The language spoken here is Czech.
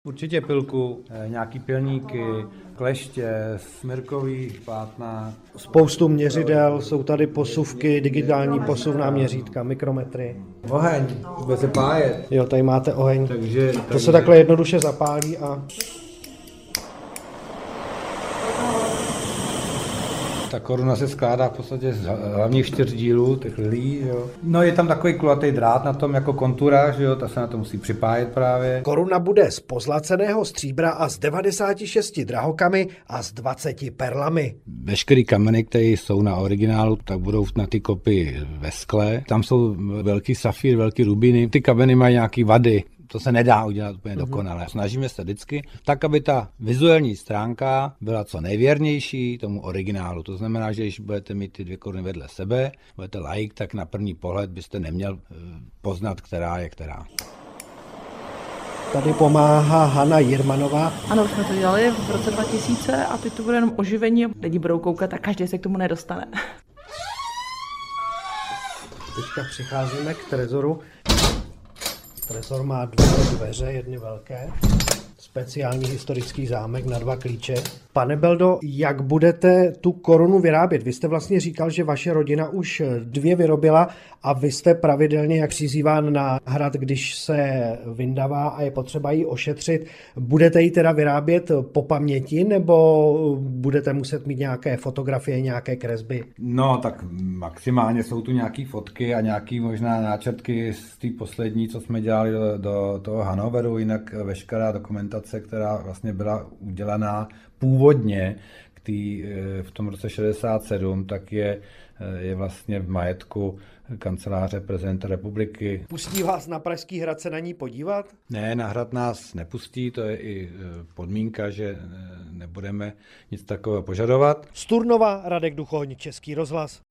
Určitě pilku, nějaký pilníky, kleště, smrkový plátna. Spoustu měřidel, jsou tady posuvky, digitální posuvná měřítka, mikrometry. Oheň, bude se pájet. Jo, tady máte oheň. Takže To se takhle jednoduše zapálí a... Ta koruna se skládá v podstatě z hlavních 4 dílů, těch lilí, jo. No je tam takový kulatý drát na tom jako konturáž, jo, ta se na to musí připájet právě. Koruna bude z pozlaceného stříbra a z 96 drahokamy a z 20 perlami. Veškerý kameny, které jsou na originálu, tak budou na ty kopy ve skle. Tam jsou velký safír, velký rubiny. Ty kameny mají nějaký vady. To se nedá udělat úplně dokonale. Snažíme se vždycky tak, aby ta vizuální stránka byla co nejvěrnější tomu originálu. To znamená, že když budete mít ty 2 koruny vedle sebe, budete laik, tak na první pohled byste neměl poznat, která je která. Tady pomáhá Hana Jirmanová. Ano, už jsme to dělali v roce 2000 a teď to bude jenom oživení. Lidi budou koukat a každý se k tomu nedostane. Teďka přicházíme k trezoru. Trezor má 2 dveře, jedny velké. Speciální historický zámek na 2 klíče. Pane Beldo, jak budete tu korunu vyrábět? Vy jste vlastně říkal, že vaše rodina už 2 vyrobila a vy jste pravidelně jak přizýván na hrad, když se vyndavá a je potřeba ji ošetřit. Budete ji teda vyrábět po paměti nebo budete muset mít nějaké fotografie, nějaké kresby? No, tak maximálně jsou tu nějaké fotky a nějaké možná náčrtky z té poslední, co jsme dělali do toho Hanoveru, jinak veškerá dokumentace, která vlastně byla udělaná původně v tom roce 67, tak je vlastně v majetku kanceláře prezidenta republiky. Pustí vás na Pražský hrad se na ní podívat? Ne, na hrad nás nepustí, to je i podmínka, že nebudeme nic takového požadovat. Z Turnova Radek Duchoň, Český rozhlas.